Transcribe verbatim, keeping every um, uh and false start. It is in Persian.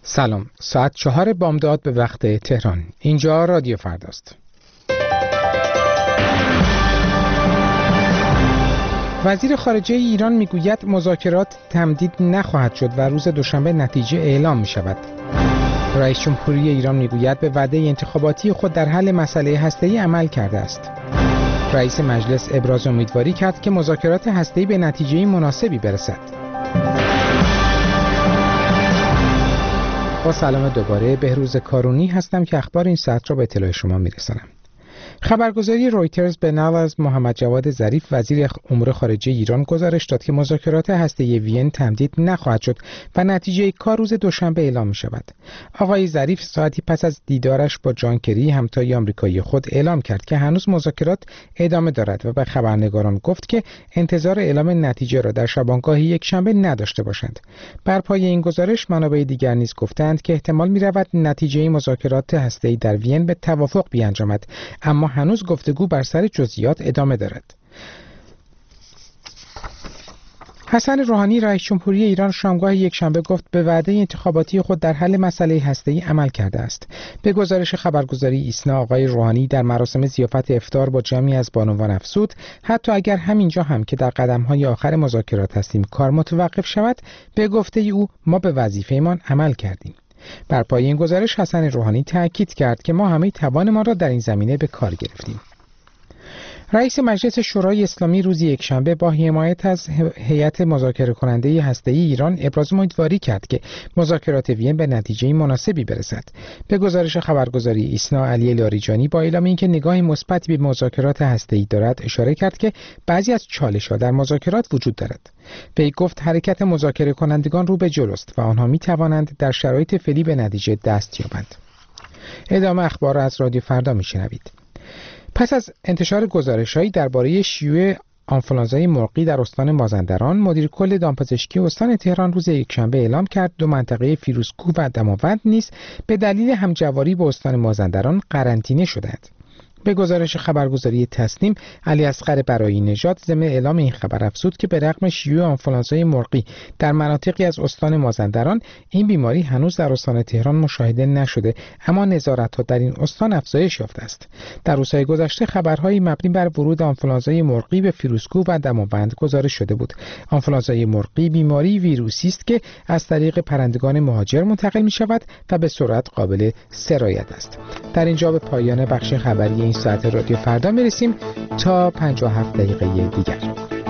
سلام، ساعت چهار بامداد به وقت تهران. اینجا رادیو فرداست. وزیر خارجه ایران میگوید مذاکرات تمدید نخواهد شد و روز دوشنبه نتیجه اعلام می شود. رئیس جمهوری ایران میگوید به وعده انتخاباتی خود در حل مسئله هسته‌ای عمل کرده است. رئیس مجلس ابراز امیدواری کرد که مذاکرات هسته‌ای به نتیجه مناسبی برسد. با سلام دوباره، بهروز کارونی هستم که اخبار این ساعت را به اطلاع شما میرسانم. خبرگزاری رویترز به نقل از محمد جواد ظریف وزیر امور خارجه ایران گزارش داد که مذاکرات هسته‌ای وین تمدید نخواهد شد و نتیجه کار روز دوشنبه اعلام می شود. آقای ظریف ساعتی پس از دیدارش با جان کری همتای آمریکایی خود اعلام کرد که هنوز مذاکرات ادامه دارد و به خبرنگاران گفت که انتظار اعلام نتیجه را در شبانگاه یک شنبه نداشته باشند. بر پایه این گزارش منابع دیگر نیز گفتند که احتمال می رود نتیجه مذاکرات هسته‌ای در وین به توافق بیانجامد، اما هنوز گفتگو بر سر جزئیات ادامه دارد. حسن روحانی رئیس جمهوری ایران شامگاه یکشنبه گفت به وعده انتخاباتی خود در حل مسئله هسته‌ای عمل کرده است. به گزارش خبرگزاری ایسنا آقای روحانی در مراسم ضیافت افطار با جمعی از بانوان افزود حتی اگر همینجا هم که در قدم‌های آخر مذاکرات هستیم کار متوقف شود، به گفته او ما به وظیفه‌مان عمل کردیم. بر پایه این گزارش حسن روحانی تأکید کرد که ما همه توانمان را در این زمینه به کار گرفتیم. رئیس مجلس شورای اسلامی روز یکشنبه با حمایت از هیئت مذاکره کننده هسته‌ای ایران ابراز امیدواری کرد که مذاکرات وین به نتیجه مناسبی برسد. به گزارش خبرگزاری ایسنا علی لاریجانی با اعلام اینکه نگاه مثبتی به مذاکرات هسته‌ای دارد اشاره کرد که بعضی از چالش‌ها در مذاکرات وجود دارد. وی گفت حرکت مذاکره کنندگان رو به جلوست و آنها می توانند در شرایط فعلی به نتیجه دست یابند. ادامه اخبار را از رادیو فردا میشنوید. پس از انتشار گزارش‌هایی درباره شیوع آنفولانزای مرغی در استان مازندران، مدیر کل دامپزشکی استان تهران روز یکشنبه اعلام کرد دو منطقه فیروزکوه و دماوند نیز به دلیل همجواری با استان مازندران قرنطینه شدند. به گزارش خبرگزاری تصنیم، علی اصغر برایی نژاد ضمن اعلام این خبر افزود که به رغم شیوع آنفولانزای مرغی در مناطقی از استان مازندران، این بیماری هنوز در استان تهران مشاهده نشده، اما نظارت‌ها در این استان افزایش یافته است. در روزهای گذشته خبرهایی مبنی بر ورود آنفولانزای مرغی به فیروزکوه و دماوند گزارش شده بود. آنفولانزای مرغی بیماری ویروسی است که از طریق پرندگان مهاجر منتقل می‌شود و به سرعت قابل سرایت است. در اینجا به پایان بخش خبری این ساعت رادیو فردا میرسیم تا پنجاه و هفت دقیقه دیگر.